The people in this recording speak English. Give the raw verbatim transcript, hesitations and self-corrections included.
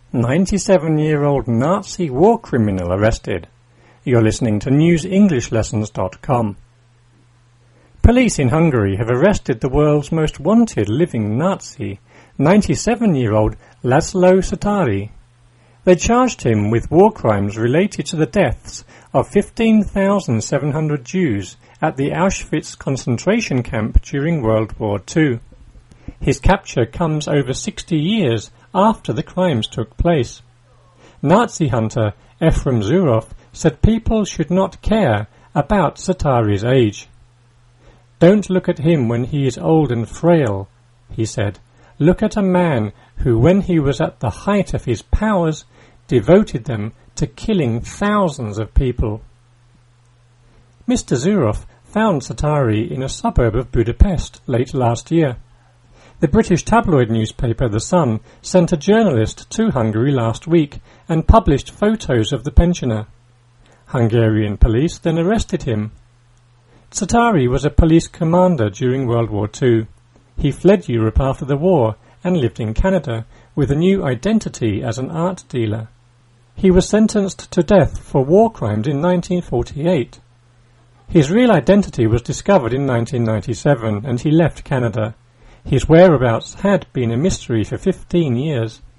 ninety-seven-year-old Nazi war criminal arrested. You're listening to news english lessons dot com. Police in Hungary have arrested the world's most wanted living Nazi, ninety-seven-year-old Laszlo Satary. They charged him with war crimes related to the deaths of fifteen thousand seven hundred Jews at the Auschwitz concentration camp during World War Two. His capture comes over sixty years after the crimes took place. Nazi hunter Efrem Zurov said people should not care about Satary's age. "Don't look at him when he is old and frail," he said. "Look at a man who, when he was at the height of his powers, devoted them to killing thousands of people." Mister Zurov found Satary in a suburb of Budapest late last year. The British tabloid newspaper The Sun sent a journalist to Hungary last week and published photos of the pensioner. Hungarian police then arrested him. Satary was a police commander during World War Two. He fled Europe after the war and lived in Canada with a new identity as an art dealer. He was sentenced to death for war crimes in nineteen forty-eight. His real identity was discovered in nineteen ninety-seven and he left Canada. His whereabouts had been a mystery for fifteen years.